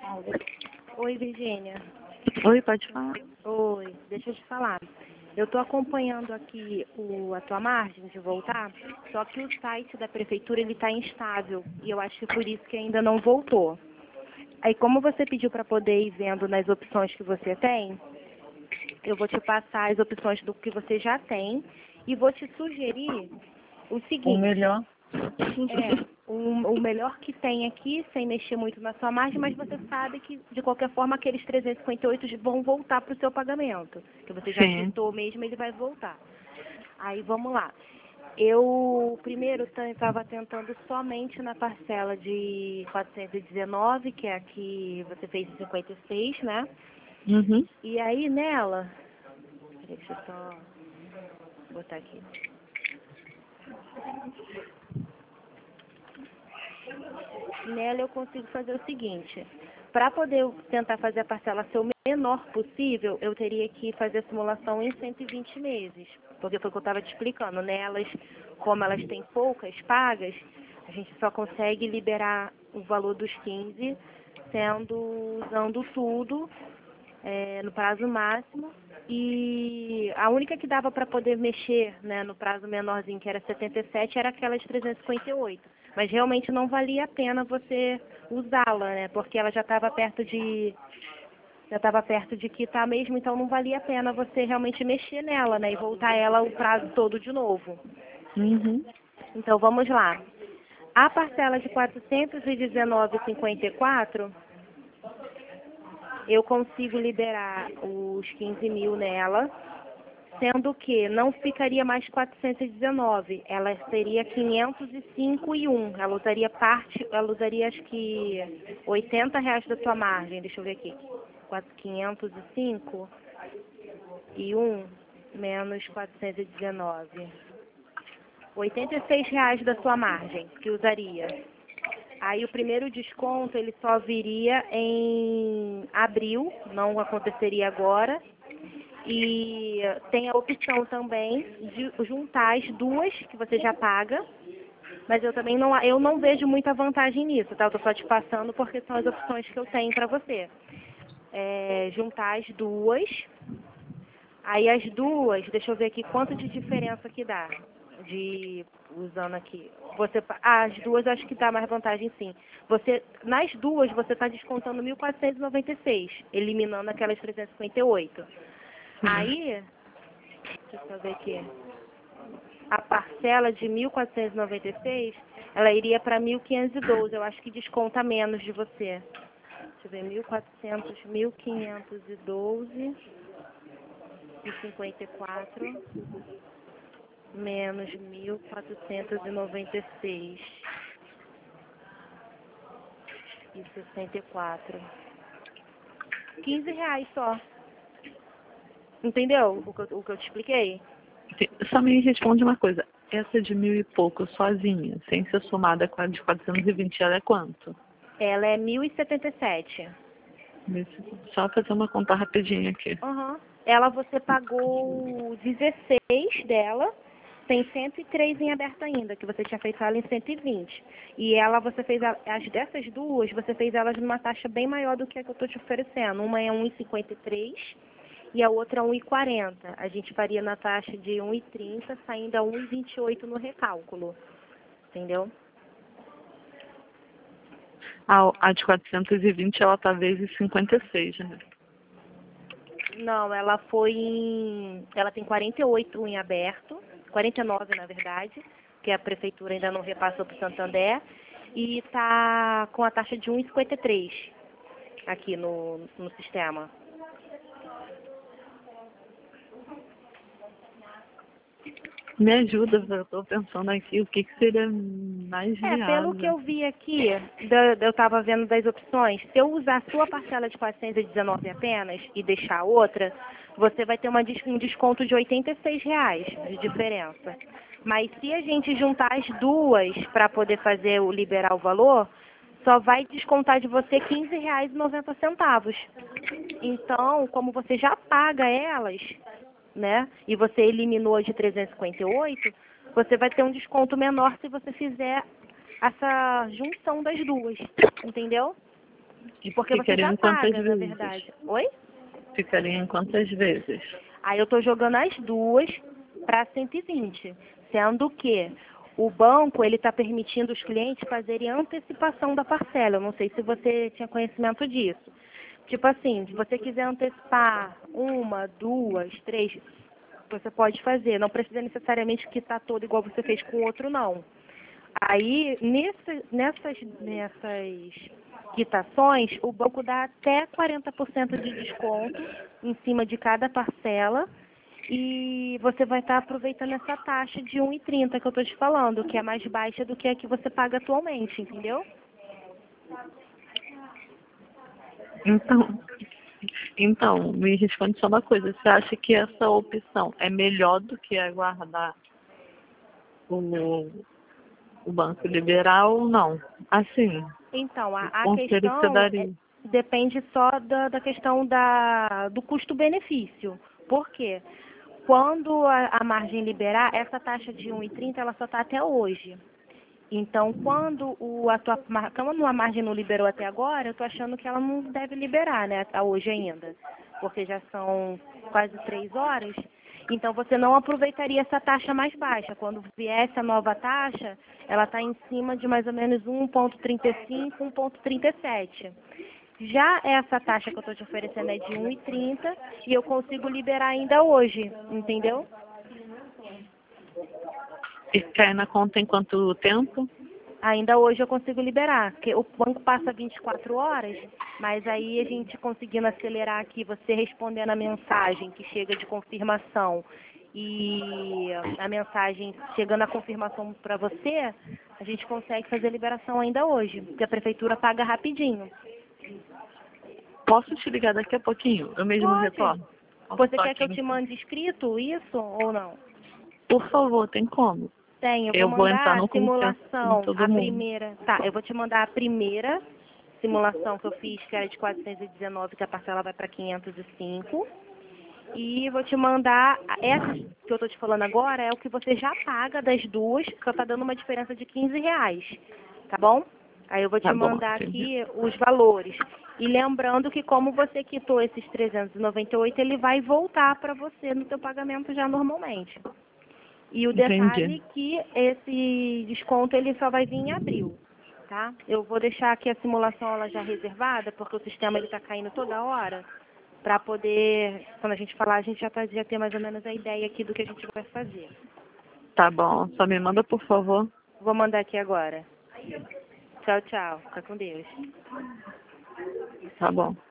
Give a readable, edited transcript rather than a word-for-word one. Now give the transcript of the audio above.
Oi, Virgínia. Oi, pode falar. Oi, deixa eu te falar. Eu estou acompanhando aqui a tua margem de voltar, só que o site da prefeitura ele está instável e eu acho que por isso que ainda não voltou. Aí como você pediu para poder ir vendo nas opções que você tem, eu vou te passar as opções do que você já tem e vou te sugerir o O seguinte. melhor. O melhor que tem aqui, sem mexer muito na sua margem, mas você sabe que, de qualquer forma, aqueles 358 vão voltar para o seu pagamento. Que você já Sim. quitou mesmo, ele vai voltar. Aí, vamos lá. Eu, primeiro, estava tentando somente na parcela de 419, que é a que você fez em 56, né? Uhum. E aí, nela... Peraí, deixa eu só botar aqui. Nela eu consigo fazer o seguinte, para poder tentar fazer a parcela ser o menor possível, eu teria que fazer a simulação em 120 meses, porque foi o que eu estava te explicando, nelas, como elas têm poucas pagas, a gente só consegue liberar o valor dos 15, usando tudo no prazo máximo, e a única que dava para poder mexer, né, no prazo menorzinho, que era 77, era aquela de 358. Mas realmente não valia a pena você usá-la, né, porque ela já estava perto de quitar mesmo, então não valia a pena você realmente mexer nela, né, e voltar ela o prazo todo de novo. Uhum. Então vamos lá. A parcela de 419,54, eu consigo liberar os 15 mil nela, sendo que não ficaria mais 419, ela seria 505,1. Ela usaria acho que R$ 80 da tua margem, deixa eu ver aqui. 505 e 1 menos 419. R$ 86 da sua margem que usaria. Aí o primeiro desconto ele só viria em abril, não aconteceria agora. E tem a opção também de juntar as duas que você já paga, mas eu não vejo muita vantagem nisso, tá? Eu tô só te passando porque são as opções que eu tenho para você. Juntar as duas, aí as duas, deixa eu ver aqui quanto de diferença que dá, usando aqui. As duas acho que dá mais vantagem sim. Nas duas você está descontando 1.496, eliminando aquelas 358. Aí, deixa eu só ver aqui. A parcela de 1.496, ela iria para 1.512. Eu acho que desconta menos de você. Deixa eu ver, 1.512 e 54 menos 1.496 e 64. R$ 15 só. Entendeu o que eu te expliquei? Só me responde uma coisa. Essa de 1.000 e pouco sozinha, sem ser somada com a de 420, ela é quanto? Ela é 1.077. Só fazer uma conta rapidinha aqui. Uhum. Ela você pagou 16 dela, tem 103 em aberto ainda, que você tinha feito ela em 120. E ela você fez as dessas duas, você fez elas numa taxa bem maior do que a que eu estou te oferecendo. Uma é 1,53 e a outra é 1,40. A gente faria na taxa de 1,30, saindo a 1,28 no recálculo. Entendeu? A de 420, ela tá vezes 56, né? Não, ela tem 48 em aberto, 49 na verdade, que a prefeitura ainda não repassou para o Santander, e está com a taxa de 1,53 aqui no sistema. Me ajuda, eu tô pensando aqui o que seria mais Pelo que viável. eu vi aqui, eu estava vendo das opções, se eu usar a sua parcela de 419 apenas e deixar a outra, você vai ter um desconto de R$ 86 de diferença. Mas se a gente juntar as duas para poder liberar o valor, só vai descontar de você R$ 15,90. Então, como você já paga elas, né, e você eliminou a de 358, você vai ter um desconto menor se você fizer essa junção das duas, entendeu? E Porque você ficaria já em quantas paga, na vezes? verdade. Oi? Ficaria em quantas vezes? Aí eu estou jogando as duas para 120, sendo que o banco ele está permitindo os clientes fazerem antecipação da parcela. Eu não sei se você tinha conhecimento disso. Tipo assim, se você quiser antecipar uma, duas, três, você pode fazer. Não precisa necessariamente quitar todo igual você fez com o outro, não. Aí, nessas quitações, o banco dá até 40% de desconto em cima de cada parcela e você vai estar aproveitando essa taxa de 1,30 que eu estou te falando, que é mais baixa do que a que você paga atualmente, entendeu? Então, então, me responde só uma coisa. Você acha que essa opção é melhor do que aguardar o, o banco liberar ou não? Assim, Então, o a conselho que você questão daria. depende só da questão do custo-benefício. Por quê? Quando a margem liberar, essa taxa de 1,30 ela só está até hoje. Então, quando a margem não liberou até agora, eu estou achando que ela não deve liberar, né, até hoje ainda. Porque já são quase 3 horas. Então, você não aproveitaria essa taxa mais baixa. Quando viesse a nova taxa, ela está em cima de mais ou menos 1,35, 1,37. Já essa taxa que eu estou te oferecendo é de 1,30 e eu consigo liberar ainda hoje, entendeu? E cai na conta em quanto tempo? Ainda hoje eu consigo liberar, porque o banco passa 24 horas, mas aí a gente conseguindo acelerar aqui, você respondendo a mensagem que chega de confirmação e a mensagem chegando a confirmação para você, a gente consegue fazer a liberação ainda hoje, porque a prefeitura paga rapidinho. Posso te ligar daqui a pouquinho? Eu mesmo Pode. retorno. Posso Você só quer que aqui eu te mande escrito isso ou não? Por favor, tem como? Tem, eu vou Eu vou entrar mandar a no consenso com simulação, todo a mundo. primeira. Tá, eu vou te mandar a primeira simulação que eu fiz, que era de 419, que a parcela vai para 505. E vou te mandar, essa que eu tô te falando agora é o que você já paga das duas, que tá dando uma diferença de R$ 15, tá bom? Aí eu vou te Tá bom, mandar entendi. aqui os valores. E lembrando que como você quitou esses 398, ele vai voltar para você no seu pagamento já normalmente. E o Entendi. detalhe que esse desconto ele só vai vir em abril, tá? Eu vou deixar aqui a simulação ela já reservada, porque o sistema ele está caindo toda hora, para poder, quando a gente falar, a gente já ter mais ou menos a ideia aqui do que a gente vai fazer. Tá bom. Só me manda, por favor. Vou mandar aqui agora. Tchau, tchau. Fica com Deus. Tá bom.